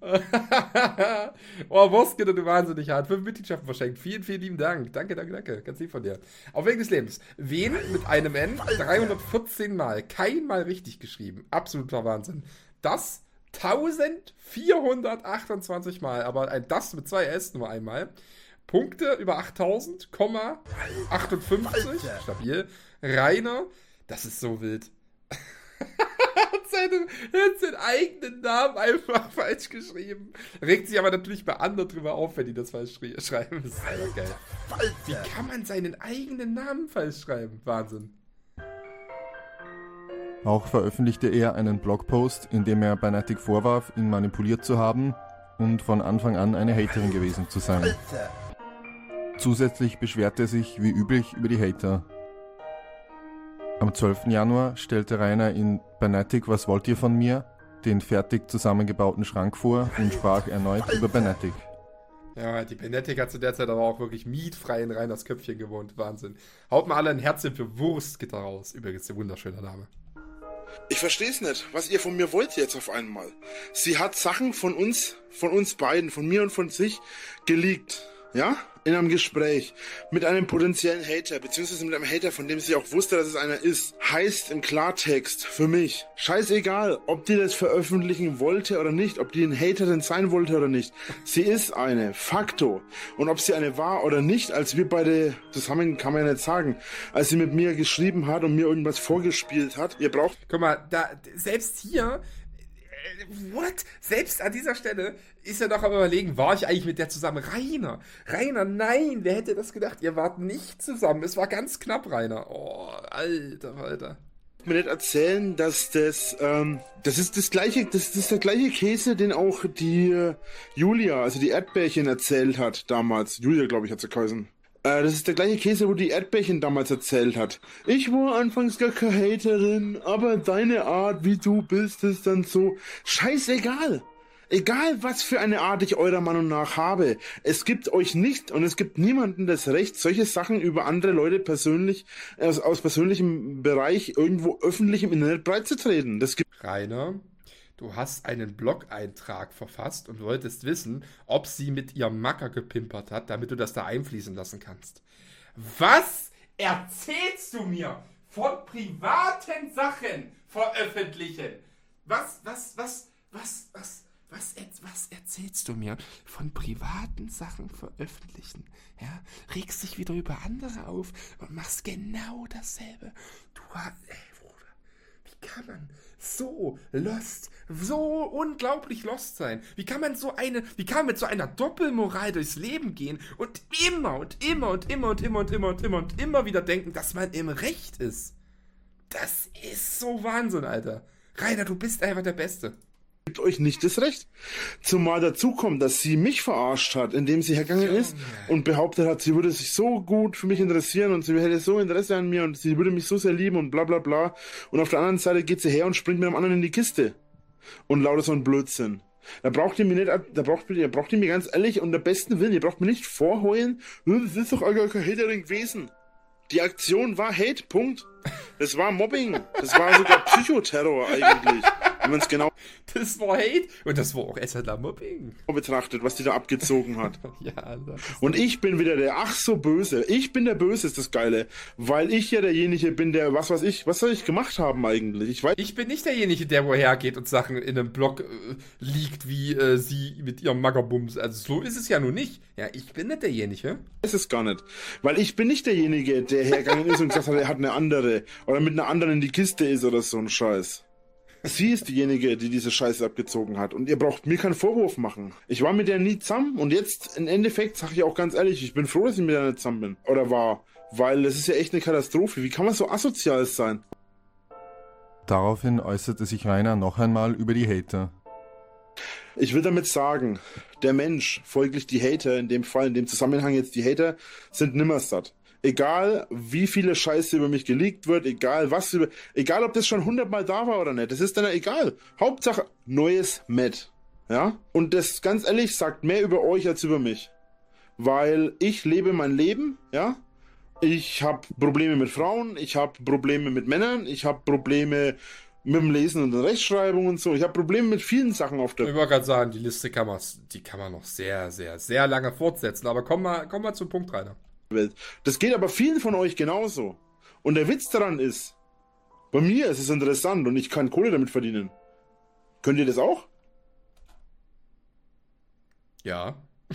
Speaker 1: Oh, Woske, du wahnsinnig hart. Fünf Mitgliedschaften verschenkt. Vielen, vielen lieben Dank. Danke, danke, danke. Ganz lieb von dir. Auf Wegen des Lebens. Wen mit einem N dreihundertvierzehn Mal. Kein Mal richtig geschrieben. Absoluter Wahnsinn. Das eintausendvierhundertachtundzwanzig Mal. Aber ein das mit zwei S nur einmal. Punkte über achttausend, achtundfünfzig. Stabil. Rainer. Das ist so wild. Seine, er hat seinen eigenen Namen einfach falsch geschrieben. Regt sich aber natürlich bei anderen drüber auf, wenn die das falsch schreiben. Das ist einfach geil. Wie kann man seinen eigenen Namen falsch schreiben? Wahnsinn.
Speaker 2: Auch veröffentlichte er einen Blogpost, in dem er Banatic vorwarf, ihn manipuliert zu haben und von Anfang an eine Haterin gewesen zu sein. Zusätzlich beschwerte er sich wie üblich über die Hater. Am zwölften Januar stellte Rainer in Banatic Was wollt ihr von mir? Den fertig zusammengebauten Schrank vor und sprach erneut über Banatic.
Speaker 1: Ja, die Banatic hat zu der Zeit aber auch wirklich mietfrei in Rainers Köpfchen gewohnt. Wahnsinn. Haut mal alle ein Herzchen für Wurstgitter raus. Übrigens, ein wunderschöner Name.
Speaker 7: Ich versteh's nicht, was ihr von mir wollt jetzt auf einmal. Sie hat Sachen von uns, von uns beiden, von mir und von sich geleakt. Ja? In einem Gespräch mit einem potenziellen Hater, beziehungsweise mit einem Hater, von dem sie auch wusste, dass es einer ist. Heißt im Klartext für mich, scheißegal, ob die das veröffentlichen wollte oder nicht, ob die eine Haterin sein wollte oder nicht. Sie ist eine, facto. Und ob sie eine war oder nicht, als wir beide zusammen, kann man ja nicht sagen, als sie mit mir geschrieben hat und mir irgendwas vorgespielt hat. Ihr braucht...
Speaker 1: Guck mal, da, selbst hier... What? Selbst an dieser Stelle ist er doch am Überlegen, war ich eigentlich mit der zusammen? Rainer, Rainer, nein, wer hätte das gedacht? Ihr wart nicht zusammen, es war ganz knapp, Rainer. Oh, alter, alter.
Speaker 7: Mir nicht erzählen, dass das, ähm, das ist das gleiche, das ist der gleiche Käse, den auch die äh, Julia, also die Erdbärchen erzählt hat damals. Julia, glaube ich, hat sie geheißen. Äh, das ist der gleiche Käse, wo die Erdbärchen damals erzählt hat. Ich war anfangs gar keine Haterin, aber deine Art, wie du bist, ist dann so scheißegal. Egal, was für eine Art ich eurer Meinung nach habe. Es gibt euch nicht und es gibt niemanden das Recht, solche Sachen über andere Leute persönlich, aus, aus persönlichem Bereich irgendwo öffentlich im Internet breitzutreten. Das gibt
Speaker 1: Rainer, du hast einen Blog-Eintrag verfasst und wolltest wissen, ob sie mit ihrem Macker gepimpert hat, damit du das da einfließen lassen kannst. Was erzählst du mir von privaten Sachen veröffentlichen? Was, was, was, was, was, was, was erzählst du mir von privaten Sachen veröffentlichen? Ja, regst dich wieder über andere auf und machst genau dasselbe. Du hast, ey, wie kann man so lost, so unglaublich lost sein? Wie kann man so eine, wie kann man mit so einer Doppelmoral durchs Leben gehen und immer und immer und immer und immer und immer und immer und immer wieder denken, dass man im Recht ist? Das ist so Wahnsinn, Alter. Rainer, du bist einfach der Beste.
Speaker 7: Gibt euch nicht das Recht. Zumal dazu kommt, dass sie mich verarscht hat, indem sie hergegangen ist und behauptet hat, sie würde sich so gut für mich interessieren und sie hätte so Interesse an mir und sie würde mich so sehr lieben und bla bla bla. Und auf der anderen Seite geht sie her und springt mit einem anderen in die Kiste. Und lauter so ein Blödsinn. Da braucht ihr mir nicht, da braucht ihr, braucht ihr mir ganz ehrlich und der besten Willen, ihr braucht mir nicht vorheulen, das ist doch gar kein Haterin gewesen. Die Aktion war Hate, Punkt. Das war Mobbing. Das war sogar Psychoterror eigentlich. Wenn man es genau
Speaker 1: Das war Hate und das war auch S H L-Mobbing.
Speaker 7: betrachtet, was die da abgezogen hat.
Speaker 1: Ja, Alter.
Speaker 7: Und ich bin wieder der ach so böse. Ich bin der Böse, ist das Geile. Weil ich ja derjenige bin, der, was weiß ich, was soll ich gemacht haben eigentlich? Ich weiß.
Speaker 1: Ich bin nicht derjenige, der woher geht und Sachen in einem Blog äh, liegt, wie äh, sie mit ihrem Maggerbums. Also so ist es ja nun nicht. Ja, ich bin nicht derjenige.
Speaker 7: weiß es gar nicht. Weil ich bin nicht derjenige, der hergegangen ist und gesagt hat, er hat eine andere. Oder mit einer anderen in die Kiste ist oder so ein Scheiß. Sie ist diejenige, die diese Scheiße abgezogen hat. Und ihr braucht mir keinen Vorwurf machen. Ich war mit der nie zusammen. Und jetzt, im Endeffekt, sage ich auch ganz ehrlich, ich bin froh, dass ich mit der nicht zusammen bin. Oder war. Weil das ist ja echt eine Katastrophe. Wie kann man so asozial sein?
Speaker 2: Daraufhin äußerte sich Rainer noch einmal über die Hater.
Speaker 7: Ich will damit sagen, der Mensch, folglich die Hater, in dem Fall, in dem Zusammenhang jetzt die Hater, sind nimmer satt. Egal, wie viele Scheiße über mich geleakt wird, egal was über, egal ob das schon hundertmal da war oder nicht, das ist dann ja egal. Hauptsache, neues Met. Ja? Und das, ganz ehrlich, sagt mehr über euch als über mich. Weil ich lebe mein Leben, ja? Ich habe Probleme mit Frauen, ich habe Probleme mit Männern, ich habe Probleme mit dem Lesen und der Rechtschreibung und so. Ich habe Probleme mit vielen Sachen auf der
Speaker 1: Ich wollte gerade sagen, die Liste kann man, die kann man noch sehr, sehr, sehr lange fortsetzen. Aber komm mal, komm mal zum Punkt, Rainer.
Speaker 7: Welt. Das geht aber vielen von euch genauso. Und der Witz daran ist, bei mir ist es interessant und ich kann Kohle damit verdienen. Könnt ihr das auch?
Speaker 1: Ja.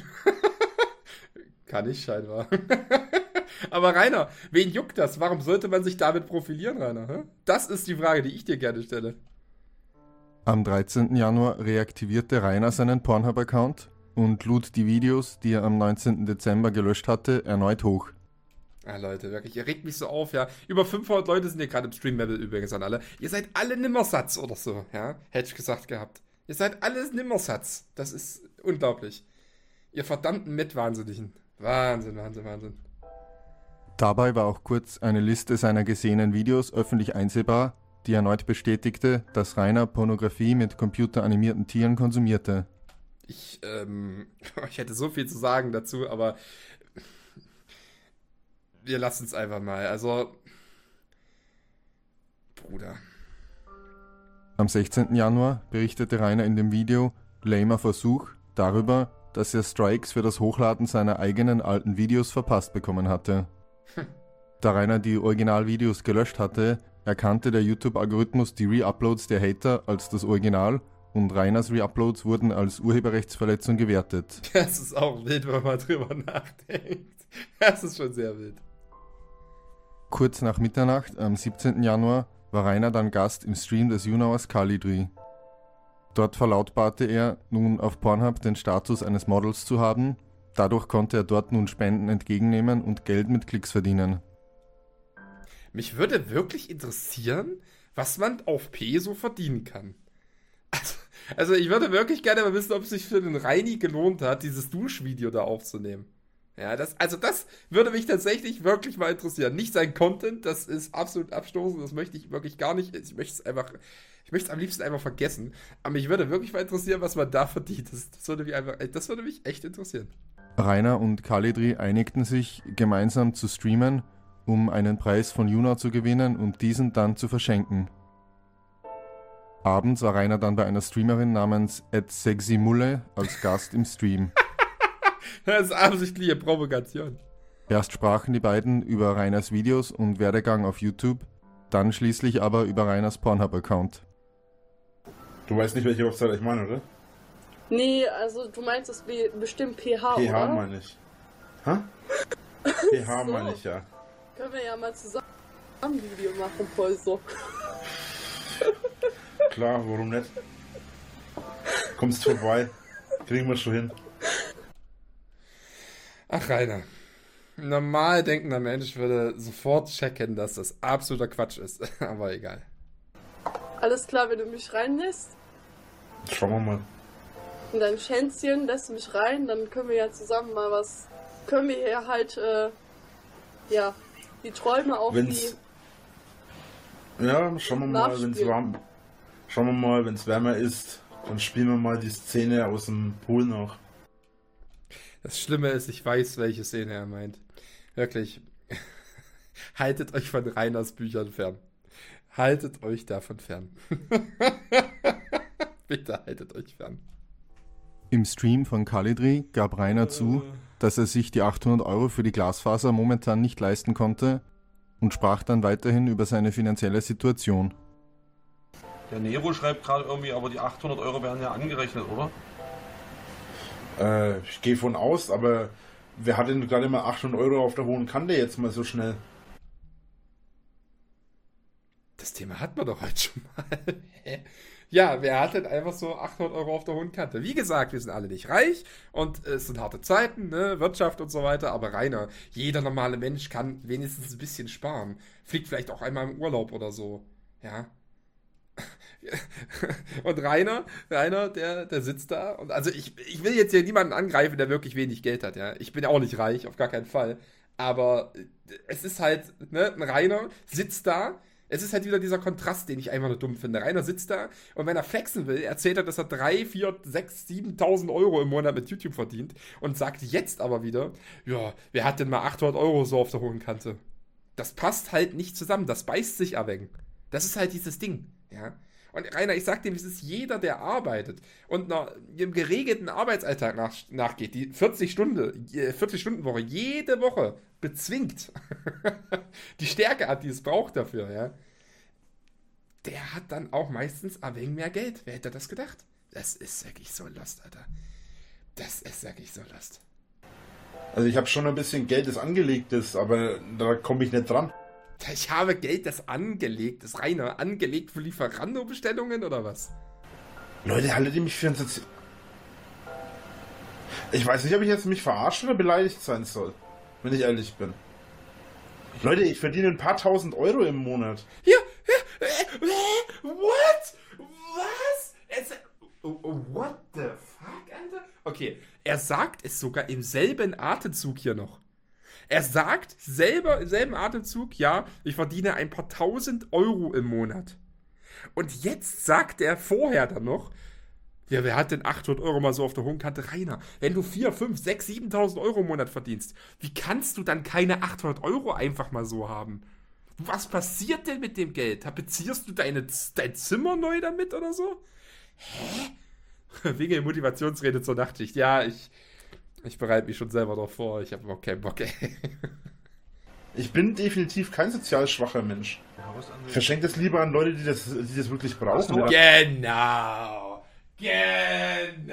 Speaker 1: Kann ich scheinbar. Aber Rainer, wen juckt das? Warum sollte man sich damit profilieren, Rainer? Hä? Das ist die Frage, die ich dir gerne stelle.
Speaker 2: Am dreizehnten Januar reaktivierte Rainer seinen Pornhub-Account und lud die Videos, die er am neunzehnten Dezember gelöscht hatte, erneut hoch.
Speaker 1: Ah, Leute, wirklich, ihr regt mich so auf, ja. Über fünfhundert Leute sind hier gerade im Stream-Level übrigens an alle. Ihr seid alle Nimmersatz oder so, ja. Hätte ich gesagt gehabt. Ihr seid alles Nimmersatz. Das ist unglaublich. Ihr verdammten Mitwahnsinnigen. Wahnsinn, Wahnsinn, Wahnsinn.
Speaker 2: Dabei war auch kurz eine Liste seiner gesehenen Videos öffentlich einsehbar, die erneut bestätigte, dass Rainer Pornografie mit computeranimierten Tieren konsumierte.
Speaker 1: Ich, ähm, ich hätte so viel zu sagen dazu, aber wir lassen es einfach mal. Also, Bruder.
Speaker 2: Am sechzehnten Januar berichtete Rainer in dem Video Lamer Versuch darüber, dass er Strikes für das Hochladen seiner eigenen alten Videos verpasst bekommen hatte. Hm. Da Rainer die Originalvideos gelöscht hatte, erkannte der YouTube-Algorithmus die Re-Uploads der Hater als das Original und Rainers Re-Uploads wurden als Urheberrechtsverletzung gewertet.
Speaker 1: Das ist auch wild, wenn man mal drüber nachdenkt. Das ist schon sehr wild.
Speaker 2: Kurz nach Mitternacht am siebzehnten Januar war Rainer dann Gast im Stream des Junauers Kalidri. Dort verlautbarte er, nun auf Pornhub den Status eines Models zu haben. Dadurch konnte er dort nun Spenden entgegennehmen und Geld mit Klicks verdienen.
Speaker 1: Mich würde wirklich interessieren, was man auf P so verdienen kann. Also, also ich würde wirklich gerne mal wissen, ob es sich für den Reini gelohnt hat, dieses Duschvideo da aufzunehmen. Ja, das, also das würde mich tatsächlich wirklich mal interessieren. Nicht sein Content, das ist absolut abstoßend, das möchte ich wirklich gar nicht. Ich möchte es einfach, ich möchte es am liebsten einfach vergessen. Aber mich würde wirklich mal interessieren, was man da verdient. Das, das würde mich einfach, das würde mich echt interessieren.
Speaker 2: Rainer und Kalidri einigten sich, gemeinsam zu streamen, um einen Preis von Junau zu gewinnen und diesen dann zu verschenken. Abends war Rainer dann bei einer Streamerin namens @sexymulle als Gast im Stream.
Speaker 1: Das ist absichtliche Provokation.
Speaker 2: Erst sprachen die beiden über Rainers Videos und Werdegang auf YouTube, dann schließlich aber über Rainers Pornhub-Account.
Speaker 8: Du weißt nicht, welche Hochzeit ich meine, oder?
Speaker 9: Nee, also du meinst es be- bestimmt P H,
Speaker 8: P H
Speaker 9: oder?
Speaker 8: meine ich. Hä? P H
Speaker 9: So.
Speaker 8: meine ich, ja.
Speaker 9: Können wir ja mal zusammen ein Video machen, voll so.
Speaker 8: Klar, warum nicht? Kommst vorbei. Kriegen wir schon hin.
Speaker 1: Ach, Rainer. Ein normal denkender Mensch würde sofort checken, dass das absoluter Quatsch ist. Aber egal.
Speaker 9: Alles klar, wenn du mich reinlässt,
Speaker 8: Schauen wir mal.
Speaker 9: in dein Schänzchen lässt du mich rein, dann können wir ja zusammen mal was, können wir hier halt, äh, ja, die Träume auf
Speaker 8: Wenn's-
Speaker 9: die...
Speaker 8: Ja, schauen wir mal, wenn es
Speaker 9: Nachspielen.
Speaker 8: warm. Schauen wir mal, wenn es wärmer ist, dann spielen wir mal die Szene aus dem Pool noch.
Speaker 1: Das Schlimme ist, ich weiß, welche Szene er meint. Wirklich. Haltet euch von Rainers Büchern fern. Haltet euch davon fern. Bitte haltet euch fern.
Speaker 2: Im Stream von Kalidri gab Rainer zu, dass er sich die achthundert Euro für die Glasfaser momentan nicht leisten konnte und sprach dann weiterhin über seine finanzielle Situation.
Speaker 10: Der Nero schreibt gerade irgendwie, aber die achthundert Euro werden ja angerechnet, oder?
Speaker 8: Äh, ich gehe von aus, aber wer hat denn gerade mal achthundert Euro auf der hohen Kante jetzt mal so schnell?
Speaker 1: Das Thema hat man doch heute schon mal. Ja, wer hat denn einfach so achthundert Euro auf der hohen Kante? Wie gesagt, wir sind alle nicht reich und es sind harte Zeiten, ne, Wirtschaft und so weiter, aber Rainer, jeder normale Mensch kann wenigstens ein bisschen sparen. Fliegt vielleicht auch einmal im Urlaub oder so, ja. Und Rainer, Rainer, der, der sitzt da und also ich, ich will jetzt hier niemanden angreifen, der wirklich wenig Geld hat, ja. Ich bin ja auch nicht reich, auf gar keinen Fall. Aber es ist halt, ne, ein Rainer sitzt da. Es ist halt wieder dieser Kontrast, den ich einfach nur dumm finde. Rainer sitzt da und wenn er flexen will, erzählt er, dass er drei, vier, sechs, siebentausend Euro im Monat mit YouTube verdient und sagt jetzt aber wieder, ja, wer hat denn mal achthundert Euro so auf der hohen Kante? Das passt halt nicht zusammen, das beißt sich ein wenig. Das ist halt dieses Ding, ja. Und Rainer, ich sag dir, es ist jeder, der arbeitet und einer, einem geregelten Arbeitsalltag nach, nachgeht, die vierzig Stunden, vierzig Stunden Woche, jede Woche bezwingt, die Stärke hat, die es braucht dafür, ja, der hat dann auch meistens ein wenig mehr Geld. Wer hätte das gedacht? Das ist wirklich so lost, Alter. Das ist wirklich so lost.
Speaker 8: Also ich habe schon ein bisschen Geld, das angelegt ist, aber da komme ich nicht dran.
Speaker 1: Ich habe Geld, das angelegt ist. Rainer, angelegt für Lieferando-Bestellungen oder was?
Speaker 8: Leute, haltet ihr mich für ein Sozi... Ich weiß nicht, ob ich jetzt mich verarscht oder beleidigt sein soll, wenn ich ehrlich bin. Leute, ich verdiene ein paar tausend Euro im Monat.
Speaker 1: Ja, ja, äh, äh, what? Was? Es, oh, oh, what the fuck, Alter? Okay, er sagt es sogar im selben Atemzug hier noch. Er sagt selber im selben Atemzug, ja, ich verdiene ein paar tausend Euro im Monat. Und jetzt sagt er vorher dann noch, ja, wer hat denn achthundert Euro mal so auf der hohen Kante? Rainer, wenn du vier, fünf, sechs, siebentausend Euro im Monat verdienst, wie kannst du dann keine achthundert Euro einfach mal so haben? Was passiert denn mit dem Geld? Tapezierst du deine, dein Zimmer neu damit oder so? Hä? Wegen der Motivationsrede zur Nachtschicht. Ja, ich, ich bereite mich schon selber darauf vor. Ich habe überhaupt keinen Bock, ey.
Speaker 8: Ich bin definitiv kein sozial schwacher Mensch. Verschenkt es lieber an Leute, die das, die das wirklich brauchen.
Speaker 1: So, genau. Genau.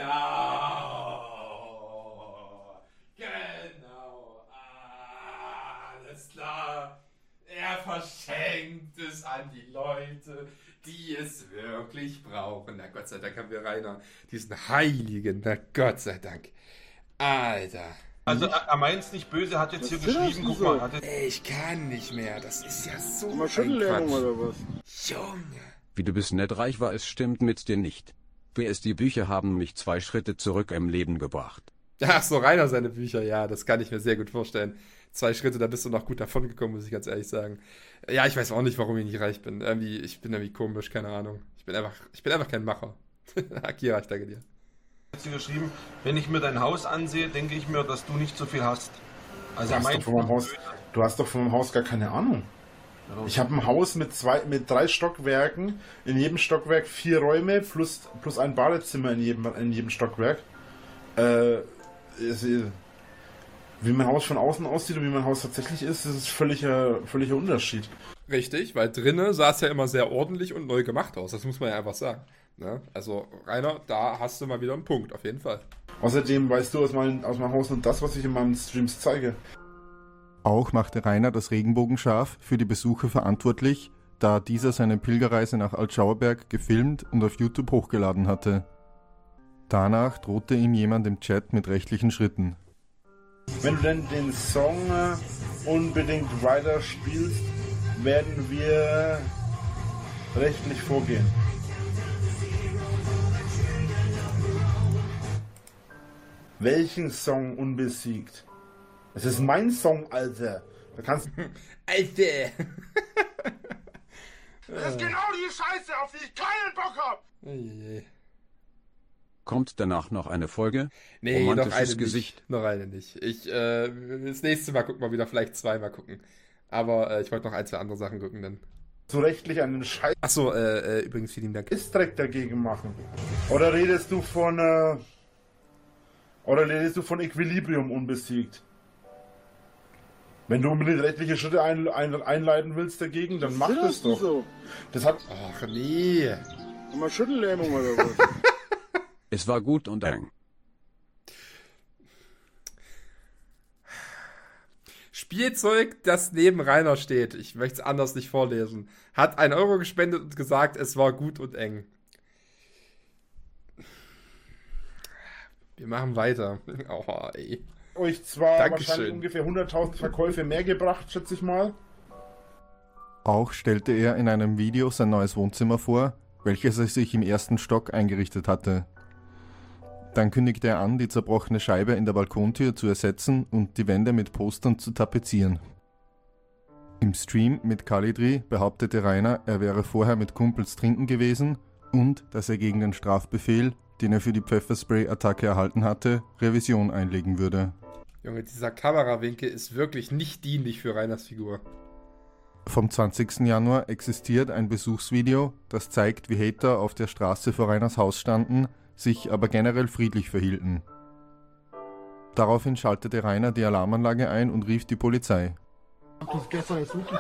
Speaker 1: Genau. Alles klar. Er verschenkt es an die Leute, die es wirklich brauchen. Na Gott sei Dank haben wir Rainer, diesen Heiligen. Na Gott sei Dank. Alter.
Speaker 10: Also er, er meint es nicht böse, hat jetzt hier geschrieben, guck mal. Hat
Speaker 1: Ey, ich kann nicht mehr, das ist ja so
Speaker 7: Mal
Speaker 1: ein
Speaker 7: Schüttellähmung
Speaker 1: Quatsch.
Speaker 7: oder was?
Speaker 1: Junge.
Speaker 6: Wie du bist nett reich war, es stimmt mit dir nicht. Wer ist die Bücher haben mich zwei Schritte zurück im Leben gebracht.
Speaker 1: Ach so, Rainer seine Bücher, ja, das kann ich mir sehr gut vorstellen. Zwei Schritte, da bist du noch gut davon gekommen, muss ich ganz ehrlich sagen. Ja, ich weiß auch nicht, warum ich nicht reich bin. Irgendwie, ich bin irgendwie komisch, keine Ahnung. Ich bin einfach, ich bin einfach kein Macher. Akira, ich danke dir.
Speaker 10: jetzt hier geschrieben, wenn ich mir dein Haus ansehe, denke ich mir, dass du nicht so viel hast. Also
Speaker 8: Du
Speaker 10: er
Speaker 8: hast, doch
Speaker 10: meint,
Speaker 8: von meinem Haus, du hast doch von meinem Haus gar keine Ahnung. Ich habe ein Haus mit zwei, mit drei Stockwerken, in jedem Stockwerk vier Räume plus, plus ein Badezimmer in jedem, in jedem Stockwerk. Äh, es, wie mein Haus von außen aussieht und wie mein Haus tatsächlich ist, das ist völliger, völliger Unterschied.
Speaker 1: Richtig, weil drinnen sah es ja immer sehr ordentlich und neu gemacht aus. Das muss man ja einfach sagen. Ne? Also, Rainer, da hast du mal wieder einen Punkt, auf jeden Fall.
Speaker 8: Außerdem weißt du aus, mein, aus meinem Haus nur das, was ich in meinen Streams zeige.
Speaker 2: Auch machte Rainer das Regenbogenschaf für die Besucher verantwortlich, da dieser seine Pilgerreise nach Altschauerberg gefilmt und auf YouTube hochgeladen hatte. Danach drohte ihm jemand im Chat mit rechtlichen Schritten.
Speaker 8: Wenn du denn den Song äh, unbedingt weiter spielst, werden wir rechtlich vorgehen. Welchen Song unbesiegt? Es ist mein Song, Alter. Da kannst
Speaker 1: Alter!
Speaker 5: Das ist genau die Scheiße, auf die ich keinen Bock hab!
Speaker 1: Eieiei.
Speaker 6: Kommt danach noch eine Folge?
Speaker 1: Nee, noch eine
Speaker 6: Romantisches Gesicht.
Speaker 1: nicht. Noch eine nicht. Ich, äh, das nächste Mal gucken wir wieder, vielleicht zweimal gucken. Aber äh, ich wollte noch ein, zwei andere Sachen gucken dann.
Speaker 8: du rechtlich einen Scheiß
Speaker 1: Achso, äh, äh, übrigens vielen Dank.
Speaker 8: Dreck dagegen machen. Oder redest du von äh, oder redest du von Equilibrium unbesiegt? Wenn du unbedingt rechtliche Schritte ein, ein, einleiten willst dagegen, dann mach das doch.
Speaker 7: So?
Speaker 8: Das hat
Speaker 1: Ach nee.
Speaker 7: Mal Schüttellähmung oder was?
Speaker 6: Es war gut und eng.
Speaker 1: Spielzeug, das neben Rainer steht, ich möchte es anders nicht vorlesen, hat einen Euro gespendet und gesagt, es war gut und eng. Wir machen weiter. Oh, ey.
Speaker 8: euch zwar
Speaker 1: Dankeschön.
Speaker 8: wahrscheinlich ungefähr hunderttausend Verkäufe mehr gebracht, schätze ich mal.
Speaker 2: Auch stellte er in einem Video sein neues Wohnzimmer vor, welches er sich im ersten Stock eingerichtet hatte. Dann kündigte er an, die zerbrochene Scheibe in der Balkontür zu ersetzen und die Wände mit Postern zu tapezieren. Im Stream mit Kalidri behauptete Rainer, er wäre vorher mit Kumpels trinken gewesen und dass er gegen den Strafbefehl, den er für die Pfefferspray-Attacke erhalten hatte, Revision einlegen würde.
Speaker 1: Junge, dieser Kamerawinkel ist wirklich nicht dienlich für Rainers Figur.
Speaker 2: Vom zwanzigsten Januar existiert ein Besuchsvideo, das zeigt, wie Hater auf der Straße vor Rainers Haus standen, sich aber generell friedlich verhielten. Daraufhin schaltete Rainer die Alarmanlage ein und rief die Polizei.
Speaker 7: Das gestern ist wirklich.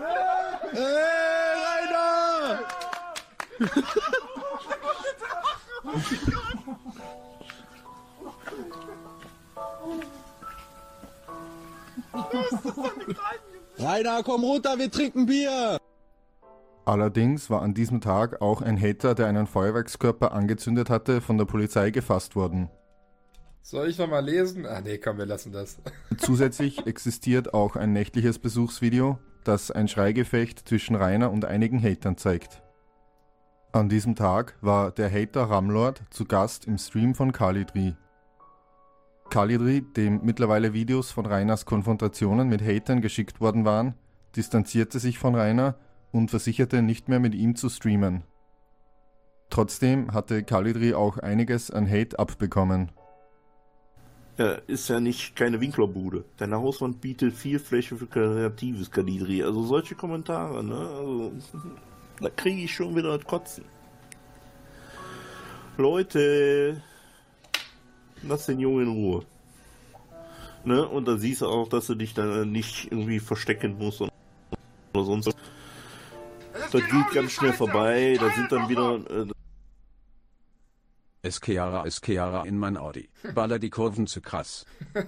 Speaker 11: Rainer, komm runter, wir trinken Bier!
Speaker 2: Allerdings war an diesem Tag auch ein Hater, der einen Feuerwerkskörper angezündet hatte, von der Polizei gefasst worden.
Speaker 1: Soll ich nochmal lesen? Ah nee, komm, wir lassen das.
Speaker 2: Zusätzlich existiert auch ein nächtliches Besuchsvideo, das ein Schreigefecht zwischen Rainer und einigen Hatern zeigt. An diesem Tag war der Hater Ramlord zu Gast im Stream von Kalidri. Kalidri, dem mittlerweile Videos von Rainers Konfrontationen mit Hatern geschickt worden waren, distanzierte sich von Rainer und versicherte, nicht mehr mit ihm zu streamen. Trotzdem hatte Kalidri auch einiges an Hate abbekommen.
Speaker 12: Ja, ist ja nicht keine Winklerbude. Deine Hauswand bietet viel Fläche für kreatives Kalidri. Also solche Kommentare, ne? Also, da kriege ich schon wieder das Kotzen. Leute, lass den Jungen in Ruhe. Ne? Und da siehst du auch, dass du dich dann nicht irgendwie verstecken musst oder sonst was. Das geht ganz schnell vorbei. Da sind dann wieder... Äh,
Speaker 6: Eskeara Eskeara in mein Audi. Baller die Kurven zu krass.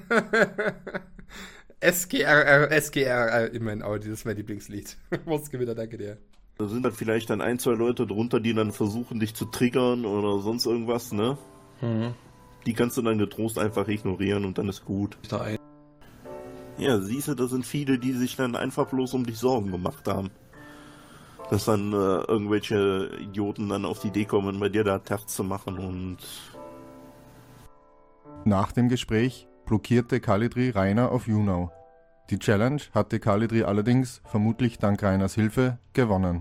Speaker 1: S G R R, S G R R in mein Audi, das ist mein Lieblingslied. Wurstgewitter, danke dir.
Speaker 12: Da sind dann vielleicht dann ein, zwei Leute drunter, die dann versuchen, dich zu triggern oder sonst irgendwas, ne? Mhm. Die kannst du dann getrost einfach ignorieren und dann ist gut. Ja, siehst du, da sind viele, die sich dann einfach bloß um dich Sorgen gemacht haben. Dass dann äh, irgendwelche Idioten dann auf die Idee kommen, bei dir da Terz zu machen und...
Speaker 2: Nach dem Gespräch blockierte Kalidri Rainer auf YouNow. Die Challenge hatte Kalidri allerdings, vermutlich dank Rainers Hilfe, gewonnen.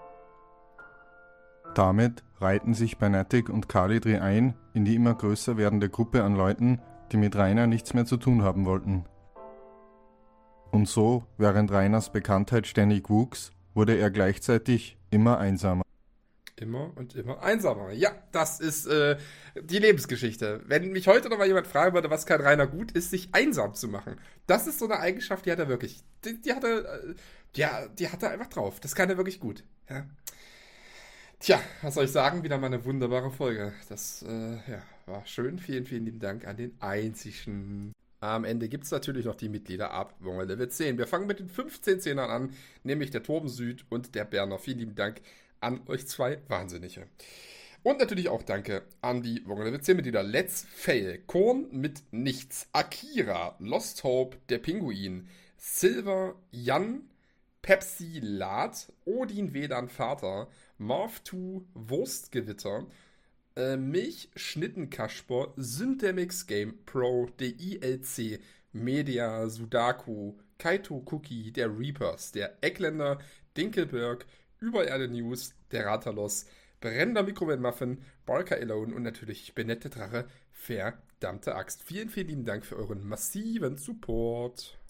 Speaker 2: Damit reihten sich Banatic und Kalidri ein in die immer größer werdende Gruppe an Leuten, die mit Rainer nichts mehr zu tun haben wollten. Und so, während Rainers Bekanntheit ständig wuchs, wurde er gleichzeitig immer einsamer.
Speaker 1: Immer und immer einsamer. Ja, das ist äh, die Lebensgeschichte. Wenn mich heute noch mal jemand fragen würde, was kann Rainer gut, ist, sich einsam zu machen. Das ist so eine Eigenschaft, die hat er wirklich. Die, die hat er, äh, ja, die hat er einfach drauf. Das kann er wirklich gut. Ja. Tja, was soll ich sagen? Wieder mal eine wunderbare Folge. Das äh, ja, war schön. Vielen, vielen lieben Dank an den Einzigen. Am Ende gibt es natürlich noch die Mitglieder ab Wongel Level zehn. Wir fangen mit den fünfzehn Zehnern an, nämlich der Torben Süd und der Berner. Vielen lieben Dank an euch zwei Wahnsinnige. Und natürlich auch danke an die Wongel Level zehn Mitglieder. Let's Fail, Korn mit Nichts, Akira, Lost Hope, der Pinguin, Silver, Jan, Pepsi Lat, Odin Vedan Vater, Marv zwei, Wurstgewitter, äh, Milch Schnittenkasper, Synthamix Game Pro, D I L C, Media, Sudaku, Kaito Cookie, der Reapers, der Eckländer, Dinkelberg, Übererde News, der Ratalos, Brennender Mikrowellen Muffin, Barker Alone und natürlich Benette Drache, verdammte Axt. Vielen, vielen lieben Dank für euren massiven Support.